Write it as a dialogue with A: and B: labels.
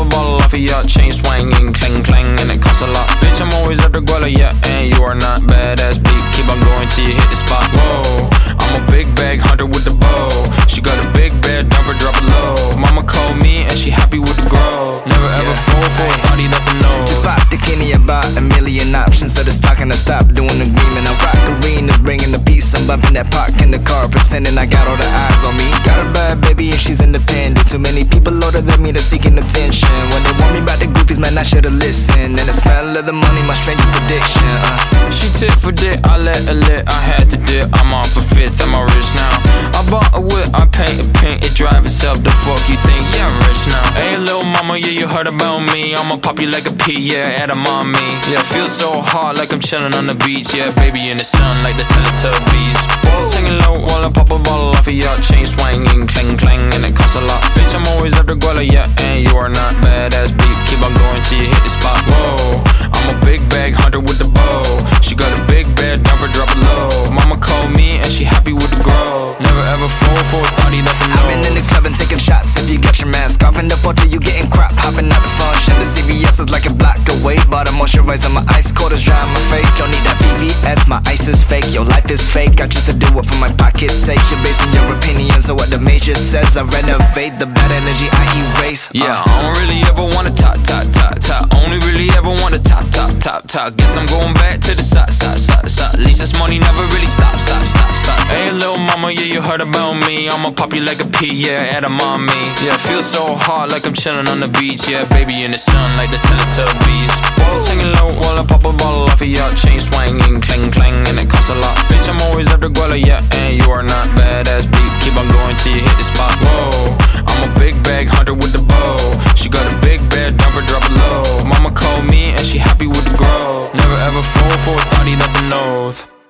A: a bottle off of ya. Chain swinging, clang clang, and it costs a lot. Bitch, I'm always at the guala, yeah, and you are not badass beat. Keep on going till you hit the spot. Whoa, I'm a big bag hunter with the bow. She got a big bed, number drop it low. Mama called me and she happy with the grow. Never ever fall for a body that's a no.
B: Just bought the Kenny, about a million options. So the stock and I stopped doing agreement. I rock arenas, bringing the peace. I'm bumping that park in the car, pretending I got all the eyes on me. Got a bad baby and she's independent. Too many people older than me, they're seeking attention. When they want me about the goofies, man, I should've listened. And the smell of the money, my strangest addiction.
A: She tit for dick, I let her lit. I had to dip, I'm off a fifth, I'm all rich now. I bought a whip, I paint a paint, it drive itself. The fuck you think? Yeah, I'm rich now. Hey, little mama, yeah, you heard about me. I'ma pop you like a pea, yeah, at a mommy. Yeah, feel so hot like I'm chilling on the beach. Yeah, baby in the sun like the Teletubbies. Singing low while I pop a bottle off of ya. Chain swinging, clang clang, and it costs a lot. Bitch, I'm always at the guala, yeah, and you are not badass beat. Keep on going till you hit the spot. Whoa, I'm a big bag hunter with the bow. She got a big bed, number drop it low. Mama called me and she happy with the grow. Never ever fall for a body that's a no.
B: I've been in the club and taking shots. If you got your mask off in the photo, you getting crap. Hopping out the function. The CVS is like a block away. Bought a moisturizer, my ice cold is dry on my face. Don't need that VVS, my ice is fake. Your life is fake. I choose to do it for my pocket's sake. You're basing your opinions on what the major says. I renovate the bad energy I erase.
A: Yeah, I don't really ever wanna top. Only really ever wanna top. Guess I'm going back to the side. At least this money never really stops. Hey, little mama, yeah, you heard about me. I'ma pop you like a pea, yeah, at a mommy. Yeah, feel so hot like I'm chilling on the beach. Yeah, baby in the sun like the Teletubbies. Singing low while I pop a bottle off of ya. Chain swinging, clang clang, and it costs a lot. Bitch, I'm always at the guala, yeah, and you are not badass beat. Keep on going till you hit the spot. Whoa, I'm a big bag hunter with the bow. She got a big bed, number drop it low. Mama called me and she happy with the grow. Never ever fall for a body that's a nose.